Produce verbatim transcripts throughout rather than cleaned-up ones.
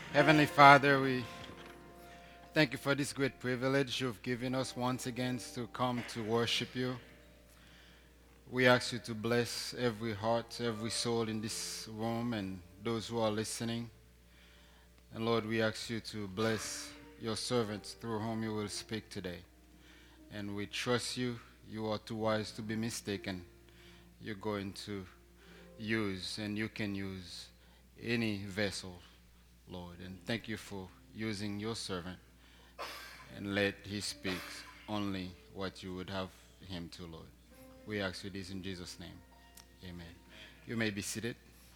Heavenly Father, we thank you for this great privilege you've given us once again to come to worship you. We ask you to bless every heart, every soul in this room, and those who are listening. And Lord, we ask you to bless your servants through whom you will speak today. And we trust you. You are too wise to be mistaken. You're going to use, and you can use any vessel, Lord. And thank you for using your servant, and let he speak only what you would have him to, Lord. We ask you this in Jesus' name. Amen. You may be seated.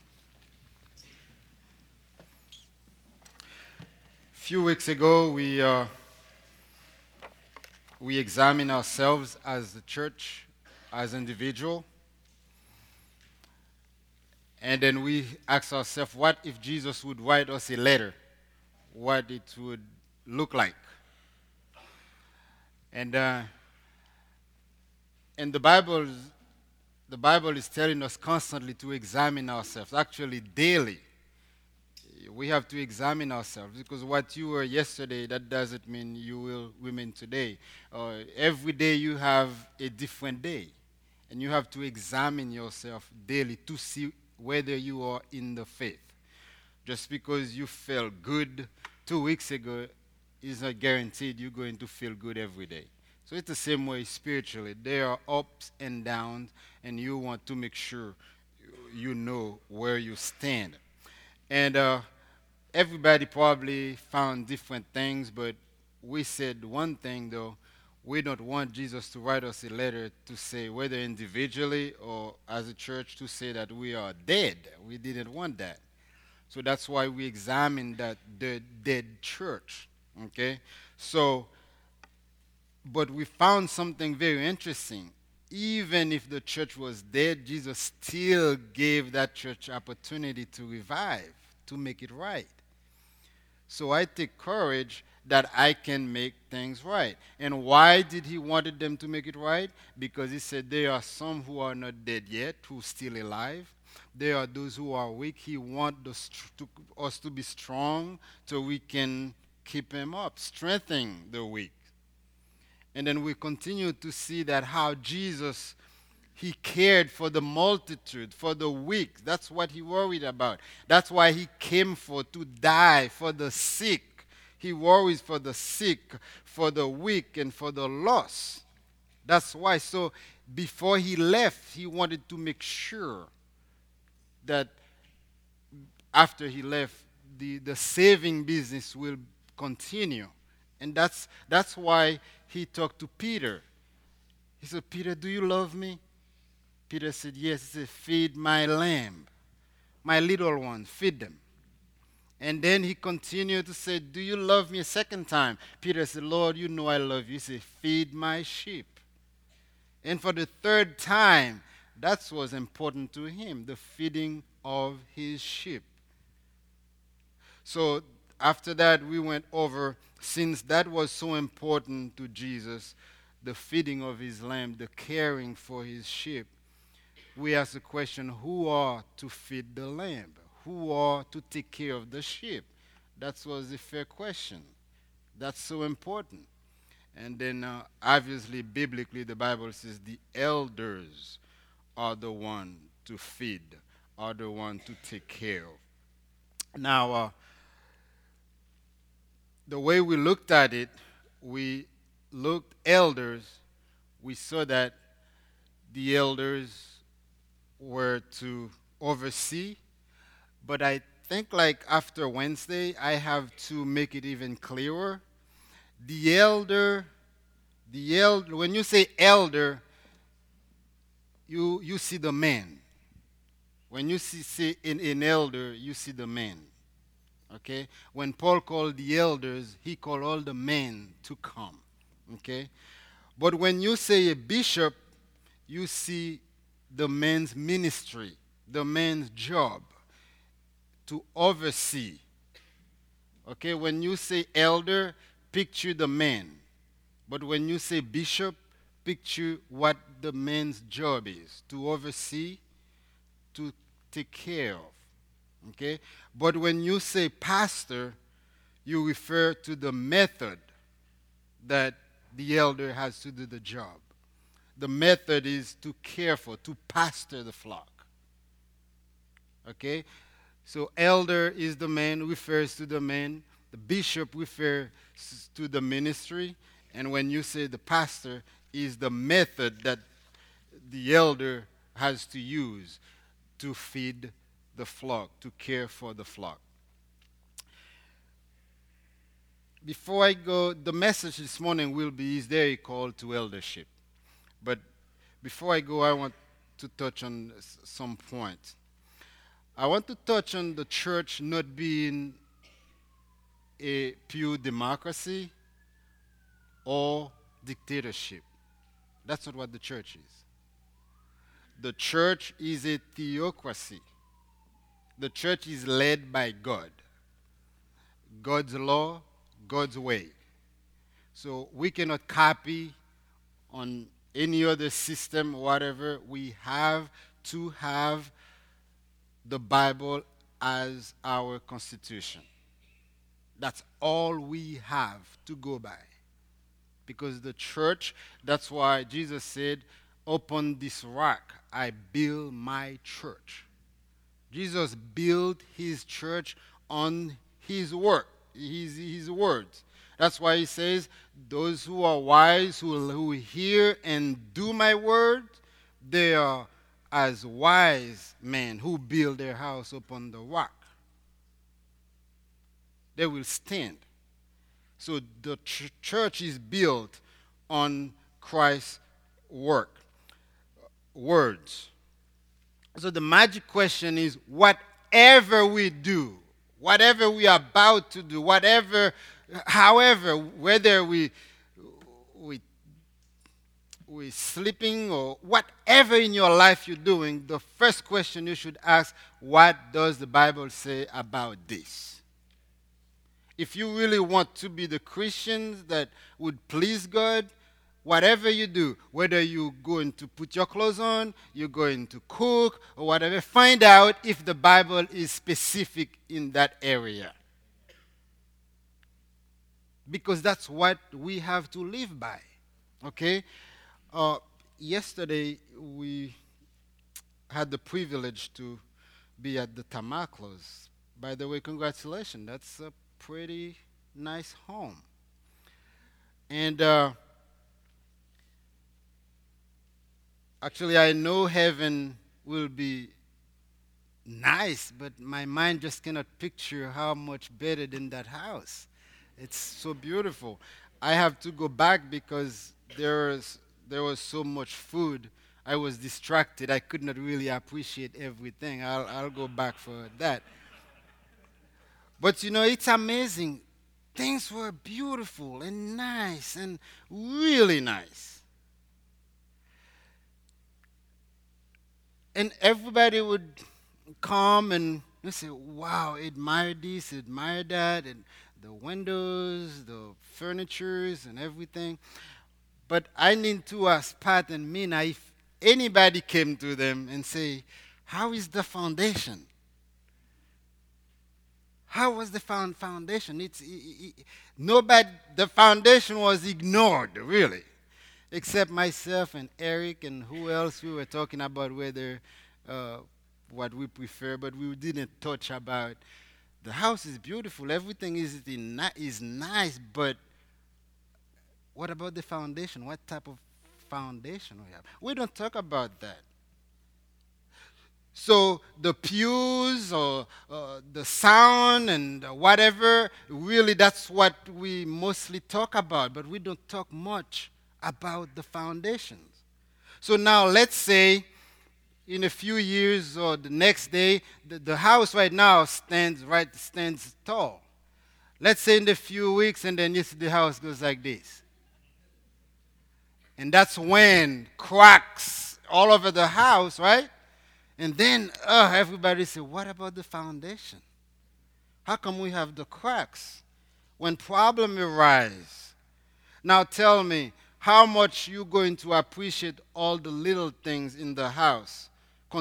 A few weeks ago, we uh, we examined ourselves as the church, as individual, and then we asked ourselves, what if Jesus would write us a letter? What it would look like? And uh, and the Bible, the Bible is telling us constantly to examine ourselves. Actually, daily, we have to examine ourselves, because what you were yesterday, that doesn't mean you will remain today. Uh, every day you have a different day, and you have to examine yourself daily to see whether you are in the faith. Just because you felt good two weeks ago is not guaranteed you're going to feel good every day. So it's the same way spiritually. There are ups and downs, and you want to make sure you know where you stand. And uh, everybody probably found different things, but we said one thing though. We don't want Jesus to write us a letter to say, whether individually or as a church, to say that we are dead. We didn't want that. So that's why we examined that the dead church. Okay? So, but we found something very interesting. Even if the church was dead, Jesus still gave that church opportunity to revive, to make it right. So I take courage that I can make things right. And why did he wanted them to make it right? Because he said there are some who are not dead yet, who are still alive. There are those who are weak. He wants us to, us to be strong so we can keep him up, strengthening the weak. And then we continue to see that how Jesus, he cared for the multitude, for the weak. That's what he worried about. That's why he came for, to die for the sick. He worries for the sick, for the weak, and for the lost. That's why. So before he left, he wanted to make sure that after he left, the, the saving business will continue. And that's, that's why he talked to Peter. He said, Peter, do you love me? Peter said, yes. He said, feed my lamb, my little ones, feed them. And then he continued to say, do you love me a second time? Peter said, Lord, you know I love you. He said, feed my sheep. And for the third time, that was important to him, the feeding of his sheep. So after that, we went over, since that was so important to Jesus, the feeding of his lamb, the caring for his sheep, we asked the question, who are to feed the lamb? Who are to take care of the sheep? That was a fair question. That's so important. And then uh, obviously, biblically, the Bible says the elders are the one to feed, are the one to take care of. Now, uh, the way we looked at it, we looked elders, we saw that the elders were to oversee, but I think like after Wednesday, I have to make it even clearer. The elder, the elder, when you say elder, you, you see the man. When you see, see an, an elder, you see the man. Okay? When Paul called the elders, he called all the men to come. Okay? But when you say a bishop, you see the man's ministry, the man's job to oversee. Okay? When you say elder, picture the man. But when you say bishop, picture what the man's job is, to oversee, to take care of. Okay? But when you say pastor, you refer to the method that the elder has to do the job. The method is to care for, to pastor the flock. Okay? So elder is the man, refers to the man. The bishop refers to the ministry. And when you say the pastor, is the method that the elder has to use to feed the flock, to care for the flock. Before I go, the message this morning will be, is there a call to eldership? But before I go, I want to touch on some points. I want to touch on the church not being a pure democracy or dictatorship. That's not what the church is. The church is a theocracy. The church is led by God. God's law, God's way. So we cannot copy on any other system, whatever. We have to have the Bible as our constitution. That's all we have to go by. Because the church, that's why Jesus said, upon this rock I build my church. Jesus built his church on his work, his, his words. That's why he says, those who are wise, who, who hear and do my word, they are as wise men who build their house upon the rock. They will stand. So the ch- church is built on Christ's work, words. So the magic question is, whatever we do, whatever we are about to do, whatever, however, whether we we we sleeping or whatever in your life you're doing, the first question you should ask, what does the Bible say about this? If you really want to be the Christians that would please God, whatever you do, whether you're going to put your clothes on, you're going to cook, or whatever, find out if the Bible is specific in that area. Because that's what we have to live by. Okay? Uh, yesterday, we had the privilege to be at the Tamaclos. By the way, congratulations. That's a pretty nice home. And uh, actually, I know heaven will be nice, but my mind just cannot picture how much better than that house. It's so beautiful. I have to go back because there was, there was so much food. I was distracted. I could not really appreciate everything. I'll, I'll go back for that. But you know, it's amazing. Things were beautiful and nice and really nice. And everybody would come and say, wow, admire this, admire that, and the windows, the furnitures, and everything. But I need to ask Pat and Mina if anybody came to them and say, how is the foundation? How was the found foundation? It's it, it, nobody. The foundation was ignored, really, except myself and Eric and who else. We were talking about whether uh, what we prefer, but we didn't touch about the house is beautiful. Everything is in, is nice, but what about the foundation? What type of foundation we have? We don't talk about that. So the pews or uh, the sound and whatever, really that's what we mostly talk about, but we don't talk much about the foundations. So now let's say in a few years or the next day, the, the house right now stands right stands tall. Let's say in a few weeks and then you see the house goes like this. And that's when cracks all over the house, right? And then uh, everybody said, what about the foundation? How come we have the cracks? When problems arise, now tell me, how much you going to appreciate all the little things in the house,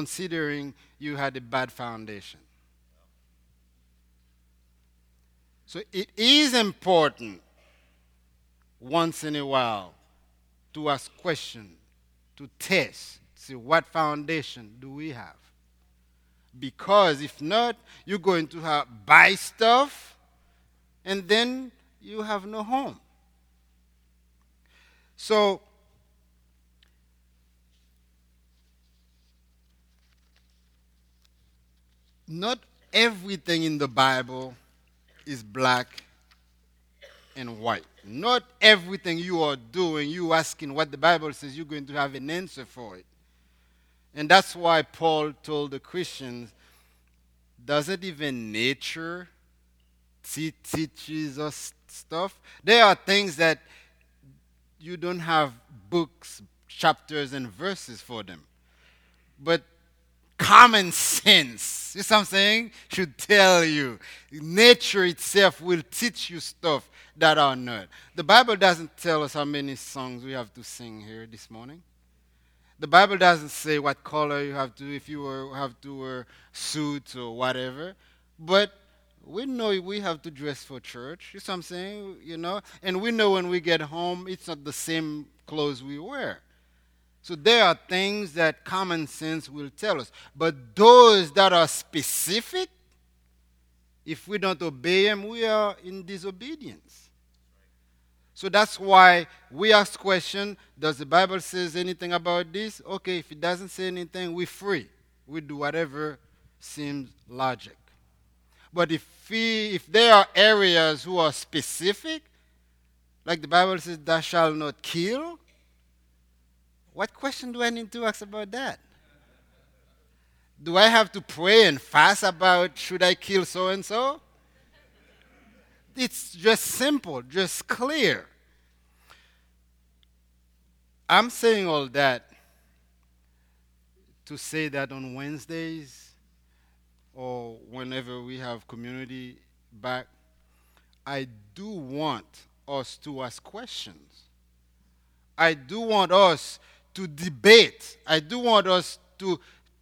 considering you had a bad foundation? So it is important once in a while to ask questions, to test, see what foundation do we have. Because if not, you're going to have buy stuff and then you have no home. So not everything in the Bible is black and white. Not everything you are doing, you asking what the Bible says, you're going to have an answer for it. And that's why Paul told the Christians, doesn't even nature te- teaches us stuff? There are things that you don't have books, chapters, and verses for them. But common sense, you see what I'm saying, should tell you. Nature itself will teach you stuff that are not. The Bible doesn't tell us how many songs we have to sing here this morning. The Bible doesn't say what color you have to, if you were, have to wear suits or whatever. But we know we have to dress for church. You see what I'm saying? You know? And we know when we get home, it's not the same clothes we wear. So there are things that common sense will tell us. But those that are specific, if we don't obey them, we are in disobedience. So that's why we ask question, does the Bible says anything about this? Okay, if it doesn't say anything, we're free. We do whatever seems logic. But if we, if there are areas who are specific, like the Bible says, thou shalt not kill, what question do I need to ask about that? Do I have to pray and fast about should I kill so and so? It's just simple, just clear. I'm saying all that to say that on Wednesdays or whenever we have community back, I do want us to ask questions. I do want us to debate. I do want us to,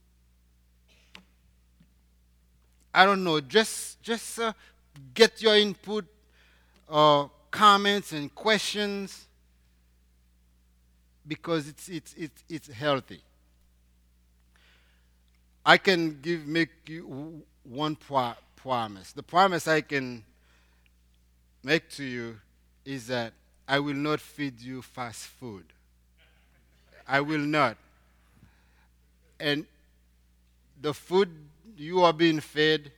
I don't know, just just uh, get your input, uh, comments, and questions because it's it's it's it's healthy. I can give make you one pro- promise. The promise I can make to you is that I will not feed you fast food. I will not. And the food you are being fed,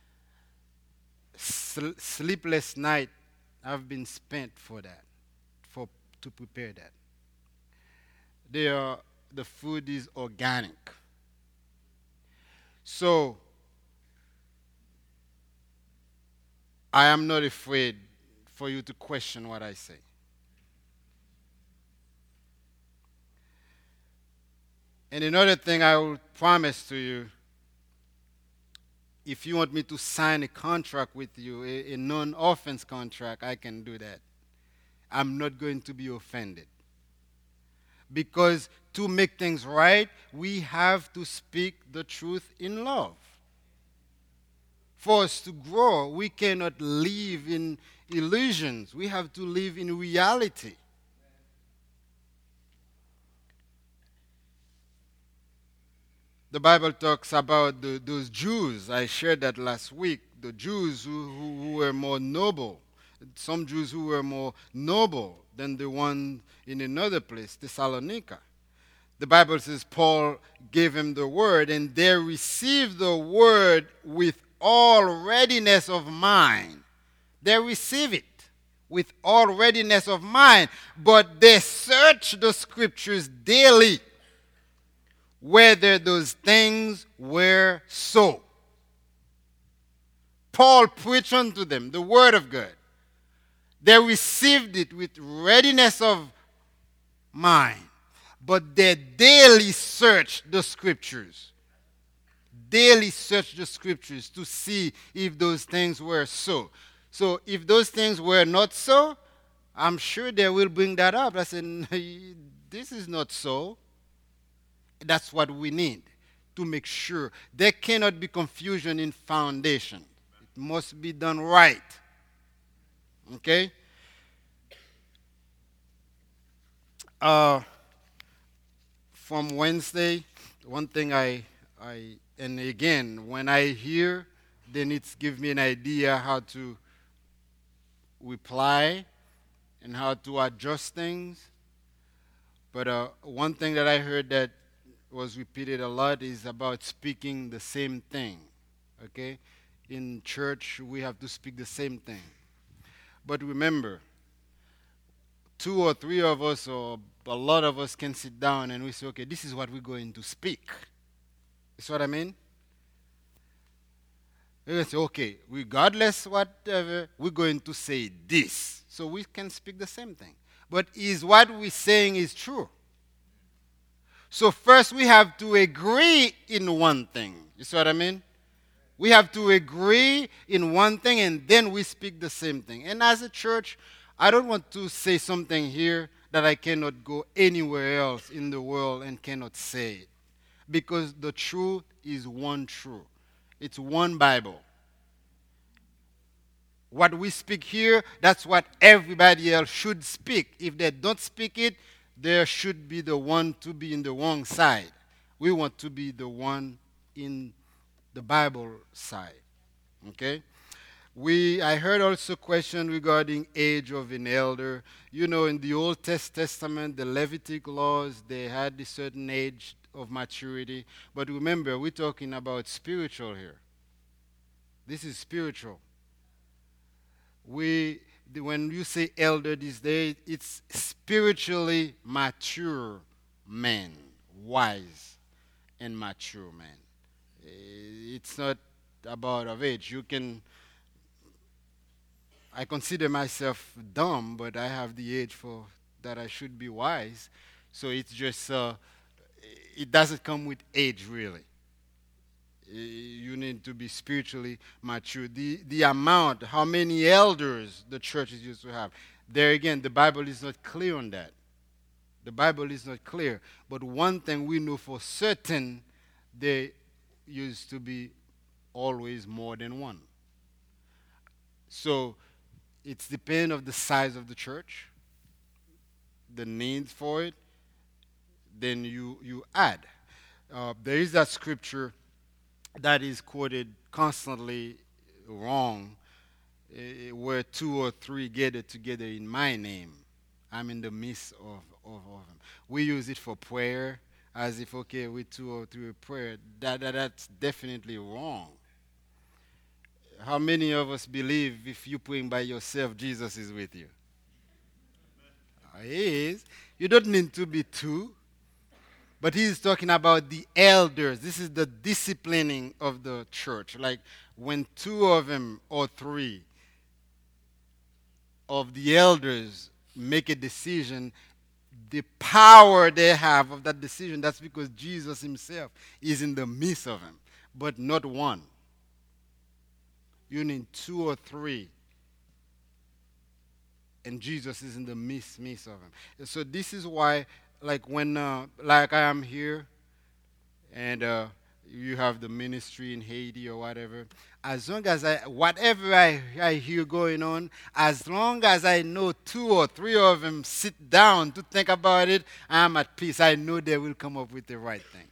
sl- sleepless night have been spent for that, for to prepare that. They are, the food is organic. So I am not afraid for you to question what I say. And another thing I will promise to you, if you want me to sign a contract with you, a, a non-offense contract, I can do that. I'm not going to be offended. Because to make things right, we have to speak the truth in love. For us to grow, we cannot live in illusions. We have to live in reality. The Bible talks about the, those Jews. I shared that last week. The Jews who, who, who were more noble. Some Jews who were more noble than the one in another place, Thessalonica. The Bible says Paul gave him the word, and they received the word with all readiness of mind. They receive it with all readiness of mind, but they search the scriptures daily whether those things were so. Paul preached unto them the word of God. They received it with readiness of mind, but they daily searched the scriptures. Daily search the scriptures to see if those things were so. So if those things were not so, I'm sure they will bring that up. I said, this is not so. That's what we need to make sure. There cannot be confusion in foundation. It must be done right. Okay? Uh, from Wednesday, one thing I, I, and again, when I hear, then it's give me an idea how to reply and how to adjust things. But uh, one thing that I heard that was repeated a lot is about speaking the same thing. Okay? In church, we have to speak the same thing. But remember, two or three of us, or a lot of us, can sit down and we say, okay, this is what we're going to speak. You see what I mean? We're going to say, okay, regardless whatever, we're going to say this. So we can speak the same thing. But is what we're saying is true? So first we have to agree in one thing. You see what I mean? We have to agree in one thing and then we speak the same thing. And as a church, I don't want to say something here that I cannot go anywhere else in the world and cannot say it. Because the truth is one truth. It's one Bible. What we speak here, that's what everybody else should speak. If they don't speak it, there should be the one to be in the wrong side. We want to be the one in the Bible side. Okay? We, I heard also question regarding age of an elder. You know, in the Old Testament, the Levitic laws, they had a certain age of maturity. But remember, we're talking about spiritual here. This is spiritual. We, when you say elder these days, it's spiritually mature men, wise and mature men. It's not about of age. You can, I consider myself dumb, but I have the age for that I should be wise. So it's just, uh, it doesn't come with age really. You need to be spiritually mature. The, the amount, how many elders the church is used to have. There again, the Bible is not clear on that. The Bible is not clear. But one thing we know for certain, there used to be always more than one. So it's depend of the size of the church, the needs for it, then you, you add. Uh, there is that scripture that is quoted constantly wrong, uh, where two or three gather together in my name, I'm in the midst of, of, of them. We use it for prayer, as if, okay, we two or three prayer. That, that, that's definitely wrong. How many of us believe if you're praying by yourself, Jesus is with you? He is. You don't need to be two. But he's talking about the elders. This is the disciplining of the church. Like when two of them or three of the elders make a decision, the power they have of that decision, that's because Jesus himself is in the midst of them, but not one. You need two or three. And Jesus is in the midst, midst of them. So this is why, like when, uh, like I am here, and uh, you have the ministry in Haiti or whatever, as long as I, whatever I, I hear going on, as long as I know two or three of them sit down to think about it, I'm at peace. I know they will come up with the right thing.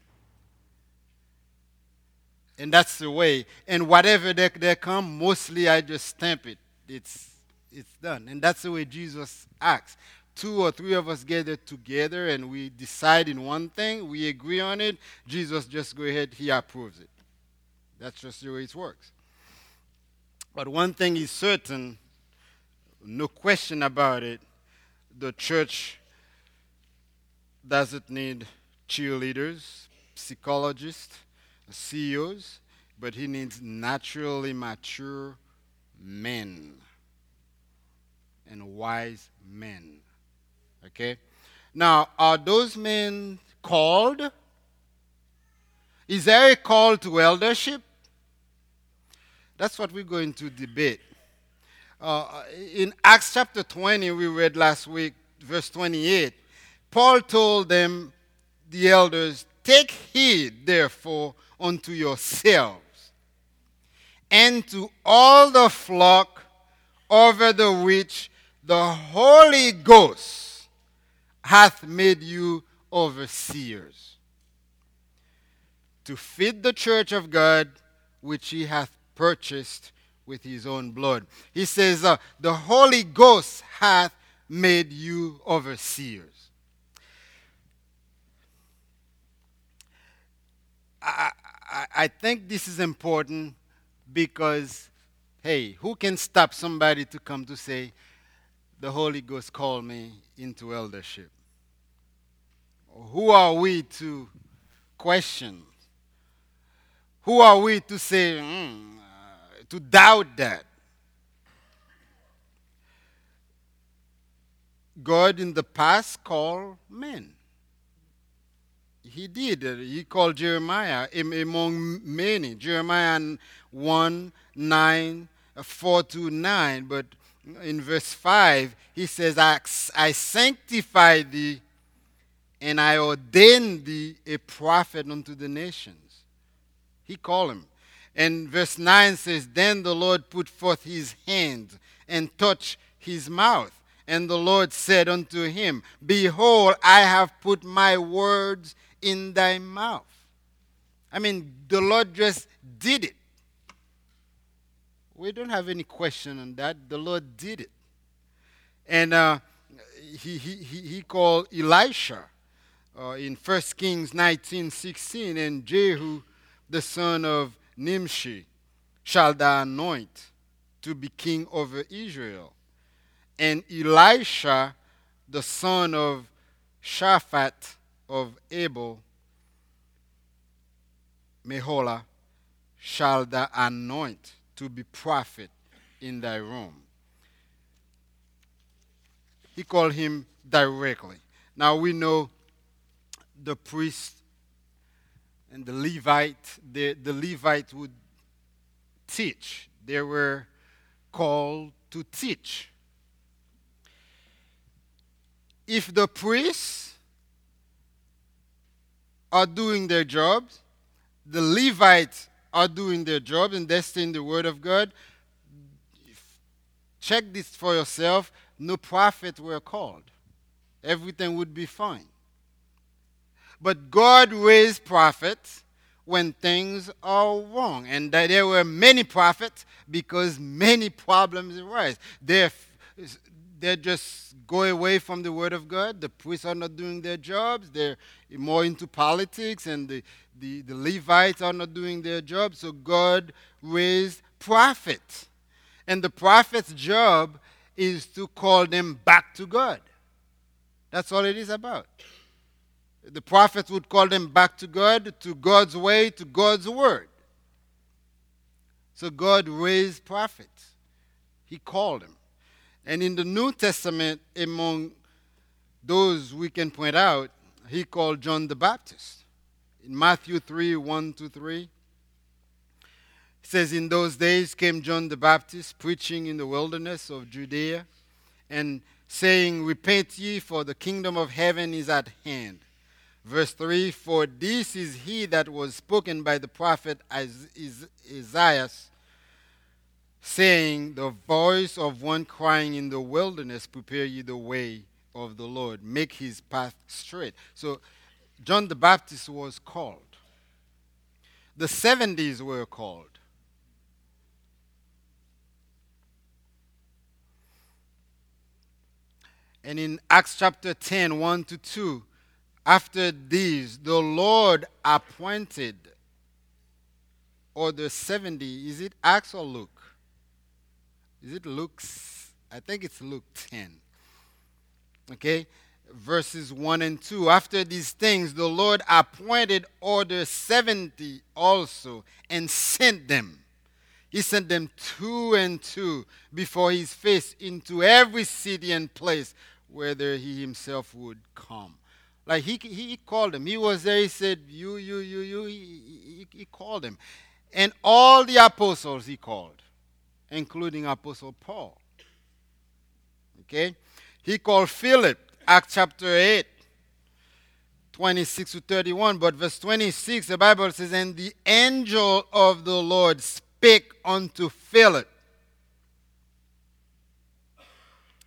And that's the way. And whatever they, they come, mostly I just stamp it. It's, it's done. And that's the way Jesus acts. Two or three of us gather together and we decide in one thing, we agree on it, Jesus just go ahead, he approves it. That's just the way it works. But one thing is certain, no question about it, the church doesn't need cheerleaders, psychologists, C E Os, but he needs naturally mature men and wise men. Okay? Now, are those men called? Is there a call to eldership? That's what we're going to debate. Uh, in Acts chapter twenty, we read last week, verse twenty-eight, Paul told them, the elders, take heed, therefore, unto yourselves and to all the flock over the which the Holy Ghost hath made you overseers, to feed the church of God, which he hath purchased with his own blood. He says, uh, the Holy Ghost hath made you overseers. I, I, I think this is important because, hey, who can stop somebody to come to say, the Holy Ghost called me into eldership? Who are we to question? Who are we to say, mm, uh, to doubt that? God in the past called men. He did. He called Jeremiah among many. Jeremiah one, nine, four to nine. But in verse five, he says, I, I sanctify thee and I ordain thee a prophet unto the nations. He called him. And verse nine says, then the Lord put forth his hand and touched his mouth. And the Lord said unto him, behold, I have put my words in thy mouth. I mean, the Lord just did it. We don't have any question on that. The Lord did it. And uh, he, he, he, he called Elisha uh, in First Kings nineteen sixteen, and Jehu, the son of Nimshi, shall thou anoint to be king over Israel. And Elisha, the son of Shaphat of Abel, Meholah, shall thou anoint to be prophet in thy room. He called him directly. Now we know the priest and the Levite, the, the Levite would teach. They were called to teach. If the priests are doing their jobs, the Levites are doing their jobs, and they're saying the word of God, check this for yourself. No prophet were called. Everything would be fine. But God raised prophets when things are wrong. And that there were many prophets because many problems arise. They're, they're just going away from the word of God. The priests are not doing their jobs. They're more into politics, and the, the, the Levites are not doing their job. So God raised prophets. And the prophet's job is to call them back to God. That's all it is about. The prophets would call them back to God, to God's way, to God's word. So God raised prophets. He called them. And in the New Testament, among those we can point out, he called John the Baptist. In Matthew three, one to three, it says, in those days came John the Baptist, preaching in the wilderness of Judea, and saying, repent ye, for the kingdom of heaven is at hand. Verse three, for this is he that was spoken by the prophet Isaiah, saying, the voice of one crying in the wilderness, prepare ye the way of the Lord, make his path straight. So John the Baptist was called. The seventies were called. And in Acts chapter ten, one to two, after these, the Lord appointed, or the seventy, is it Acts or Luke? Is it Luke? I think it's Luke ten. Okay? Verses one and two. After these things, the Lord appointed other seventy also and sent them. He sent them two and two before his face into every city and place whither he himself would come. Like he, he called them. He was there. He said, you, you, you, you. He, he, he called them. And all the apostles he called, including Apostle Paul. Okay? He called Philip, Acts chapter eight, twenty-six to thirty-one. But verse twenty-six, the Bible says, and the angel of the Lord spake unto Philip.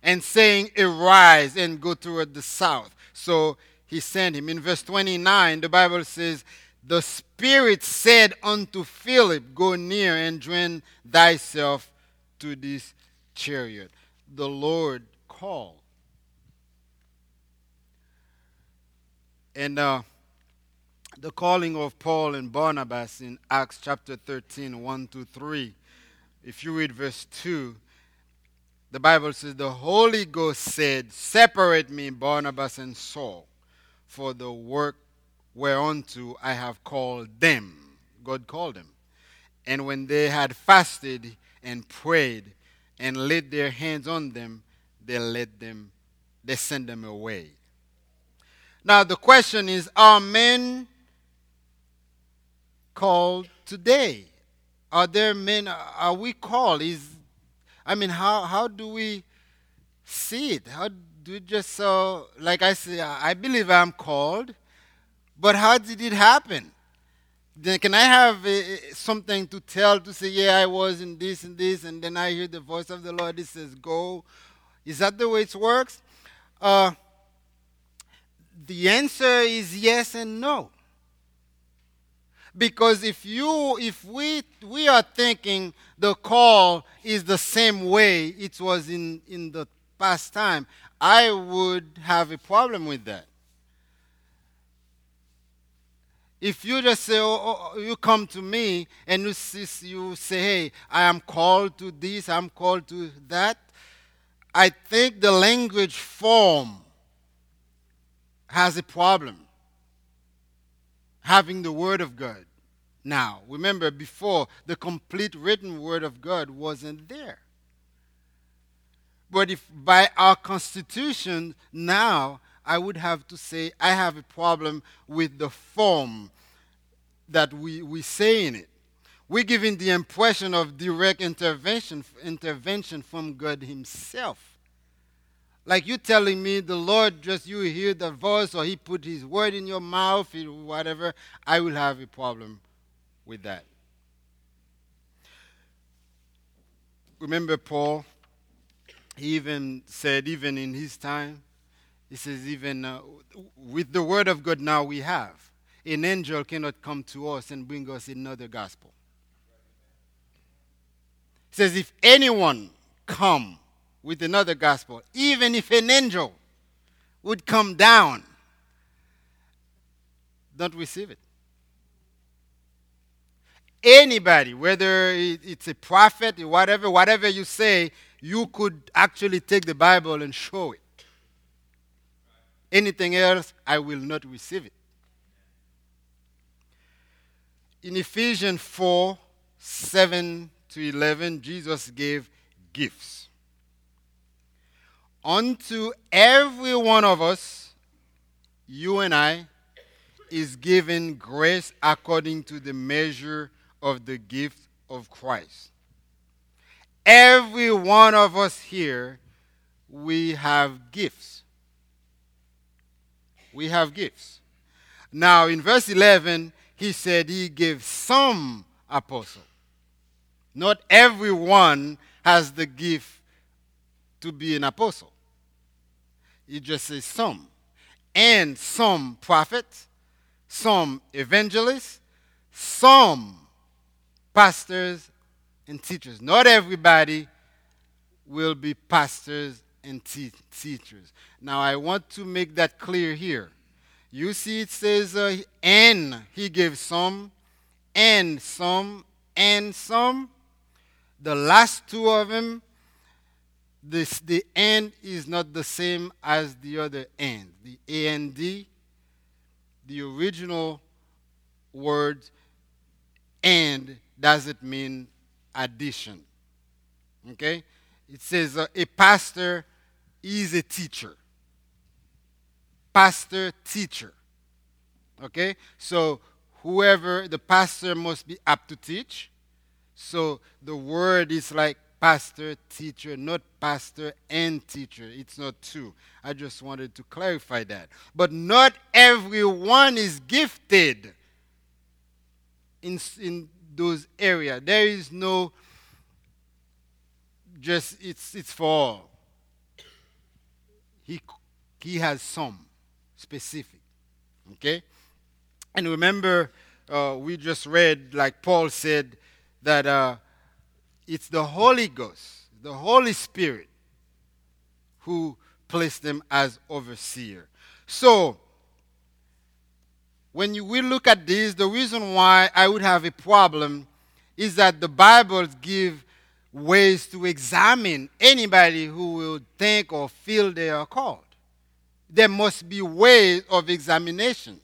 and saying, arise and go toward the south. So he sent him. In verse twenty-nine, the Bible says, the Spirit said unto Philip, go near and join thyself to this chariot. The Lord called. And uh, the calling of Paul and Barnabas in Acts chapter thirteen, one to three. If you read verse two, the Bible says, the Holy Ghost said, separate me, Barnabas and Saul, for the work whereunto I have called them. God called them. And when they had fasted and prayed and laid their hands on them, they led them, they sent them away. Now the question is, are men called today? Are there men, are we called? Is I mean, how, how do we see it? How do we just, uh, like I say, I believe I'm called, but how did it happen? Then can I have uh, something to tell to say, yeah, I was in this and this, and then I hear the voice of the Lord, it says, go. Is that the way it works? Uh, the answer is yes and no. Because if you, if we, we are thinking the call is the same way it was in, in the past time, I would have a problem with that. If you just say, oh, oh, you come to me and you, see, you say, hey, I am called to this, I'm called to that, I think the language form has a problem. Having the Word of God. Now, remember, before, the complete written Word of God wasn't there. But if by our Constitution now, I would have to say I have a problem with the form that we, we say in it. We're giving the impression of direct intervention, intervention from God Himself. Like you telling me the Lord just, you hear the voice or He put His word in your mouth, whatever, I will have a problem with that. Remember Paul, he even said, even in his time, he says, even uh, with the word of God now we have, an angel cannot come to us and bring us another gospel. He says, if anyone come with another gospel, even if an angel would come down, don't receive it. Anybody, whether it's a prophet, whatever, whatever you say, you could actually take the Bible and show it. Anything else, I will not receive it. In Ephesians four, seven to eleven, Jesus gave gifts. Unto every one of us, you and I, is given grace according to the measure of the gift of Christ. Every one of us here, we have gifts. We have gifts. Now, in verse eleven, he said he gave some apostle. Not everyone has the gift to be an apostle. He just says some. And some prophets, some evangelists, some pastors and teachers. Not everybody will be pastors and te- teachers. Now, I want to make that clear here. You see, it says, uh, and he gave some, and some, and some. The last two of them, this, the and is not the same as the other and. The A and D, the original word and doesn't mean addition. Okay? It says uh, a pastor is a teacher. Pastor, teacher. Okay? So whoever, the pastor must be apt to teach. So the word is like pastor, teacher, not pastor and teacher. It's not two. I just wanted to clarify that. But not everyone is gifted in, in those areas. There is no just, it's, it's for all. He, he has some specific. Okay? And remember, uh, we just read, like Paul said, that uh, it's the Holy Ghost, the Holy Spirit, who placed them as overseer. So, when you, we look at this, the reason why I would have a problem is that the Bible gives ways to examine anybody who will think or feel they are called. There must be ways of examination.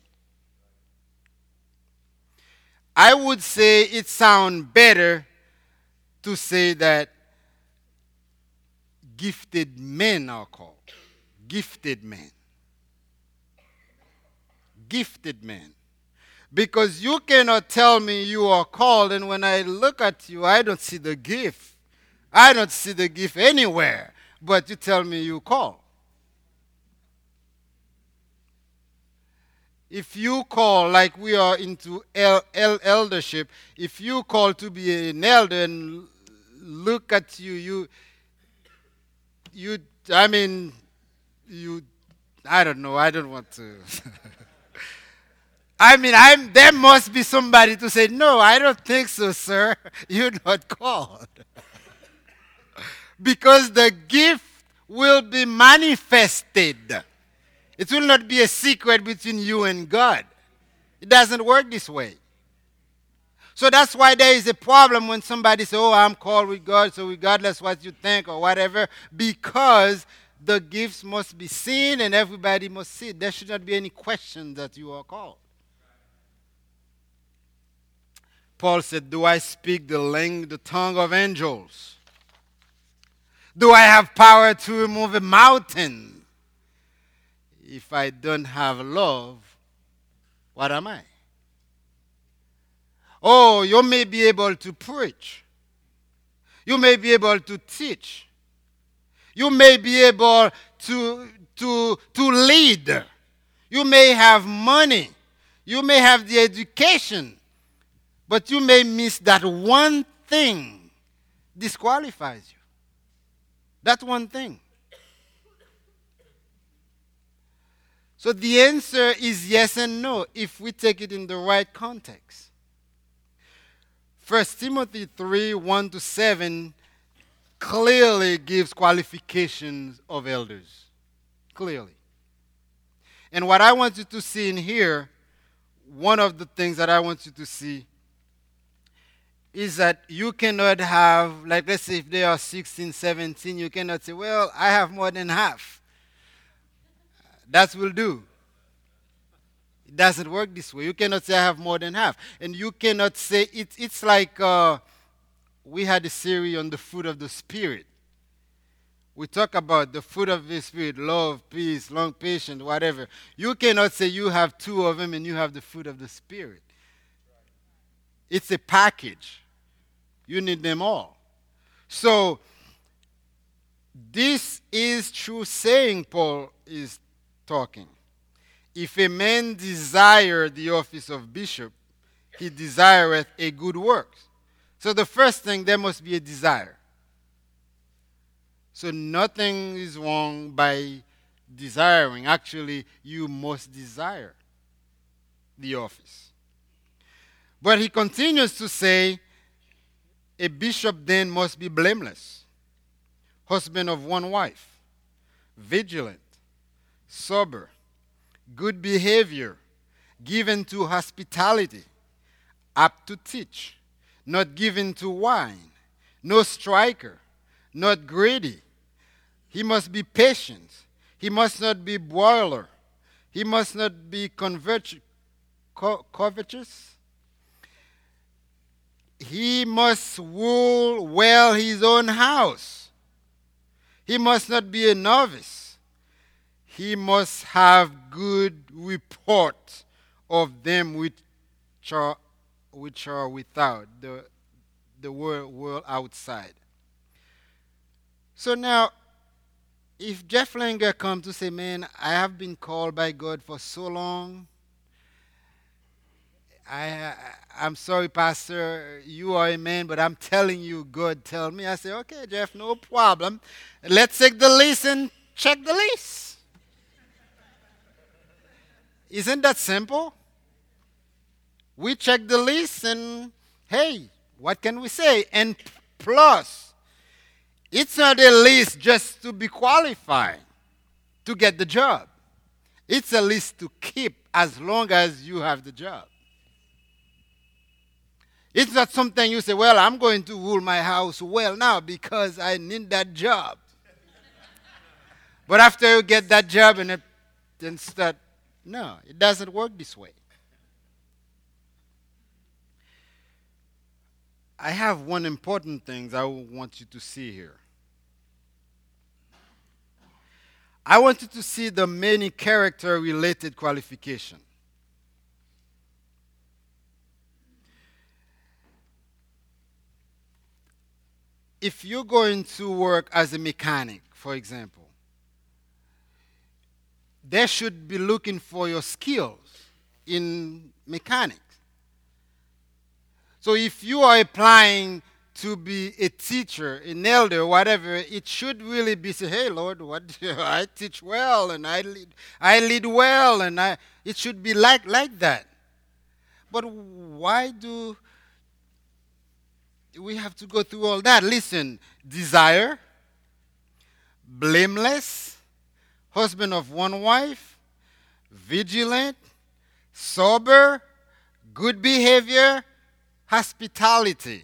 I would say it sounds better to say that gifted men are called. Gifted men. Gifted men. Because you cannot tell me you are called, and when I look at you, I don't see the gift. I don't see the gift anywhere, but you tell me you call. If you call, like we are into el- el- eldership, if you call to be an elder and look at you, you, you, I mean, you, I don't know, I don't want to. I mean, I'm, there must be somebody to say, no, I don't think so, sir. You're not called. Because the gift will be manifested. It will not be a secret between you and God. It doesn't work this way. So that's why there is a problem when somebody says, oh, I'm called with God, so regardless what you think or whatever, because the gifts must be seen and everybody must see it. There should not be any question that you are called. Paul said, do I speak the language, the tongue of angels? Do I have power to remove a mountain? If I don't have love, what am I? Oh, you may be able to preach. You may be able to teach. You may be able to, to, to lead. You may have money. You may have the education. But you may miss that one thing disqualifies you. That one thing. So the answer is yes and no if we take it in the right context. First Timothy three, one to seven clearly gives qualifications of elders. Clearly. And what I want you to see in here, one of the things that I want you to see is that you cannot have, like let's say if they are sixteen, seventeen, you cannot say, well, I have more than half. That will do. It doesn't work this way. You cannot say I have more than half. And you cannot say, it, it's like uh, we had a series on the fruit of the Spirit. We talk about the fruit of the Spirit, love, peace, long patience, whatever. You cannot say you have two of them and you have the fruit of the Spirit. It's a package. You need them all. So, this is true saying Paul is talking. If a man desire the office of bishop, he desireth a good work. So the first thing, there must be a desire. So nothing is wrong by desiring. Actually, you must desire the office. But he continues to say, a bishop then must be blameless, husband of one wife, vigilant, sober, good behavior, given to hospitality, apt to teach, not given to wine, no striker, not greedy. He must be patient. He must not be broiler. He must not be convert- co- covetous. He must rule well his own house. He must not be a novice. He must have good report of them which are, which are without, the, the world, world outside. So now, if Jeff Langer comes to say, man, I have been called by God for so long, I, I'm sorry, Pastor, you are a man, but I'm telling you, God tell me. I say, okay, Jeff, no problem. Let's take the list and check the list. Isn't that simple? We check the list and, hey, what can we say? And plus, it's not a list just to be qualified to get the job. It's a list to keep as long as you have the job. It's not something you say, well, I'm going to rule my house well now because I need that job. But after you get that job and it, then start, no, it doesn't work this way. I have one important thing I want you to see here. I want you to see the many character-related qualification. If you're going to work as a mechanic, for example, they should be looking for your skills in mechanics. So if you are applying to be a teacher, an elder, whatever, it should really be say, hey Lord, what I teach well and I lead, I lead well, and I. It should be like like that. But why do we have to go through all that? Listen, desire, blameless, husband of one wife, vigilant, sober, good behavior, hospitality.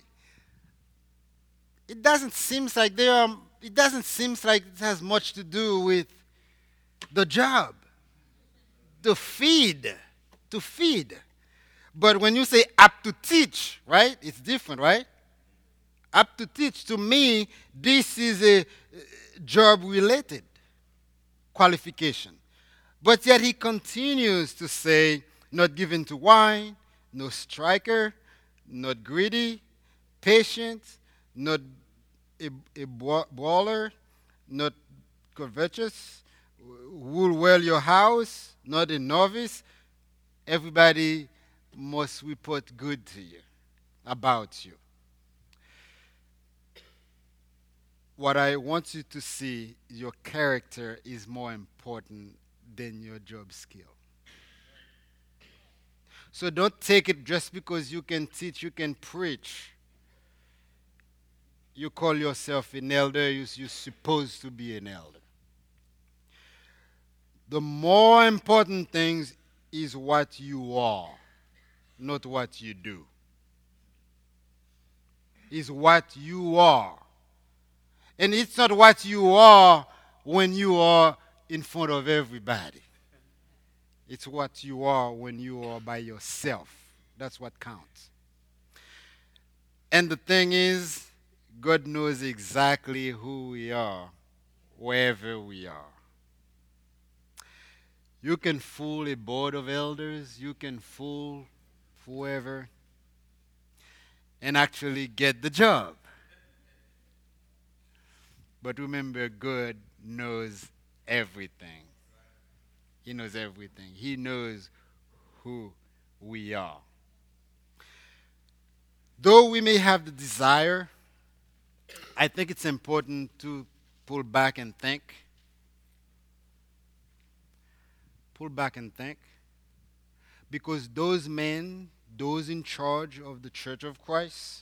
It doesn't seem like there are, it doesn't seem like it has much to do with the job. To feed, to feed. But when you say up to teach, right? It's different, right? Up to teach, to me, this is a job-related qualification. But yet he continues to say, not given to wine, no striker, not greedy, patient, not a, a brawler, not covetous, rule well your house, not a novice. Everybody must report good to you, about you. What I want you to see, your character is more important than your job skill. So don't take it just because you can teach, you can preach. You call yourself an elder, you're supposed to be an elder. The more important thing is what you are, not what you do. Is what you are. And it's not what you are when you are in front of everybody. It's what you are when you are by yourself. That's what counts. And the thing is, God knows exactly who we are, wherever we are. You can fool a board of elders, you can fool whoever, and actually get the job. But remember, God knows everything. He knows everything. He knows who we are. Though we may have the desire, I think it's important to pull back and think. Pull back and think. Because those men, those in charge of the Church of Christ,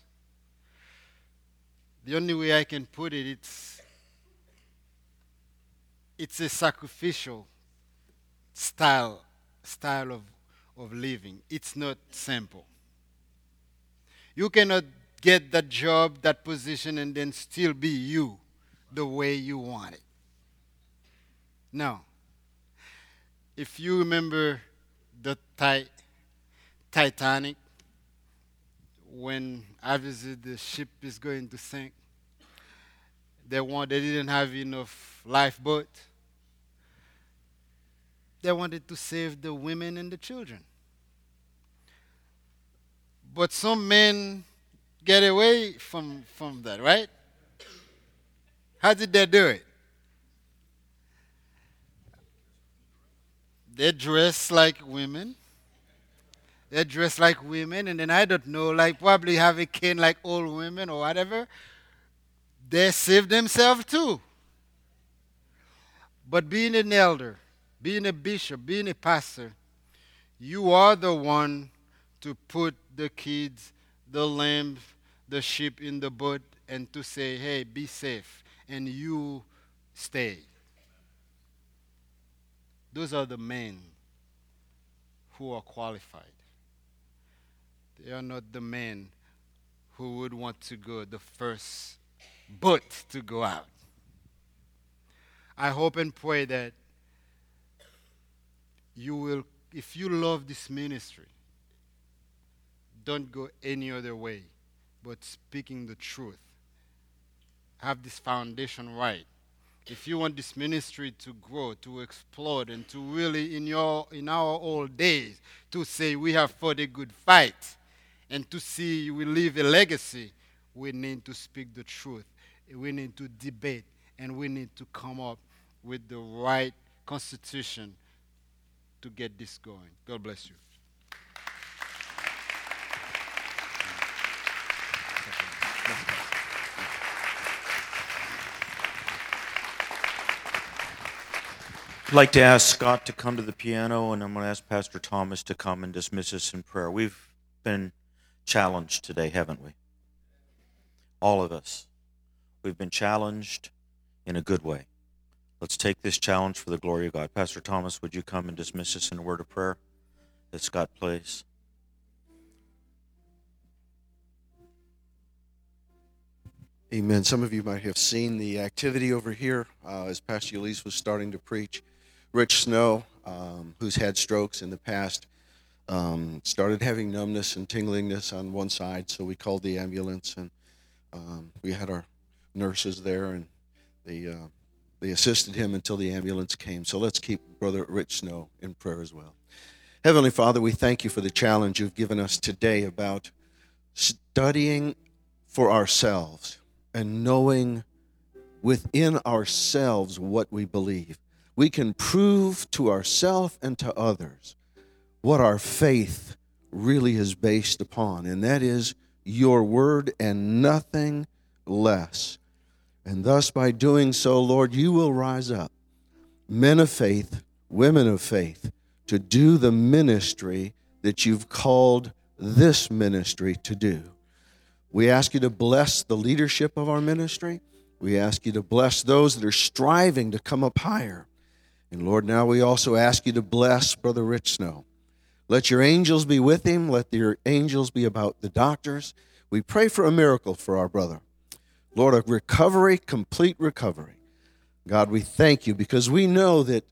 the only way I can put it, it's it's a sacrificial style style of, of living. It's not simple. You cannot get that job, that position, and then still be you the way you want it. No. If you remember the ti- Titanic, when obviously the ship is going to sink, they want they didn't have enough lifeboat. They wanted to save the women and the children. But some men get away from, from that, right? How did they do it? They dress like women. They dress like women, and then I don't know, like probably have a cane like old women or whatever. They save themselves too. But being an elder, being a bishop, being a pastor, you are the one to put the kids, the lambs, the sheep in the boat and to say, hey, be safe, and you stay. Those are the men who are qualified. They are not the men who would want to go the first boat to go out. I hope and pray that you will, if you love this ministry, don't go any other way but speaking the truth. Have this foundation right. If you want this ministry to grow, to explode, and to really, in your in our old days, to say we have fought a good fight, and to see we leave a legacy, we need to speak the truth. We need to debate, and we need to come up with the right constitution to get this going. God bless you. I'd like to ask Scott to come to the piano, and I'm going to ask Pastor Thomas to come and dismiss us in prayer. We've been challenged today, haven't we? All of us. We've been challenged in a good way. Let's take this challenge for the glory of God. Pastor Thomas, would you come and dismiss us in a word of prayer that Scott plays? Amen. Some of you might have seen the activity over here uh, as Pastor Elise was starting to preach. Rich Snow, um, who's had strokes in the past, um, started having numbness and tinglingness on one side, so we called the ambulance, and um, we had our nurses there, and they uh, they assisted him until the ambulance came. So let's keep Brother Rich Snow in prayer as well. Heavenly Father, we thank you for the challenge you've given us today about studying for ourselves and knowing within ourselves what we believe. We can prove to ourselves and to others what our faith really is based upon, and that is your word and nothing less. And thus, by doing so, Lord, you will rise up men of faith, women of faith, to do the ministry that you've called this ministry to do. We ask you to bless the leadership of our ministry. We ask you to bless those that are striving to come up higher. And Lord, now we also ask you to bless Brother Rich Snow. Let your angels be with him. Let your angels be about the doctors. We pray for a miracle for our brother. Lord, a recovery, complete recovery. God, we thank you because we know that,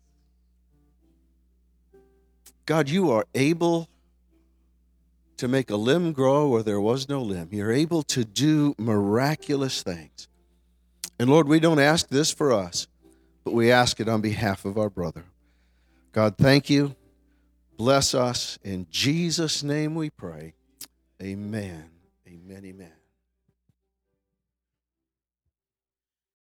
God, you are able to make a limb grow where there was no limb. You're able to do miraculous things. And Lord, we don't ask this for us, but we ask it on behalf of our brother. God, thank you. Bless us. In Jesus' name we pray. Amen. Amen, amen.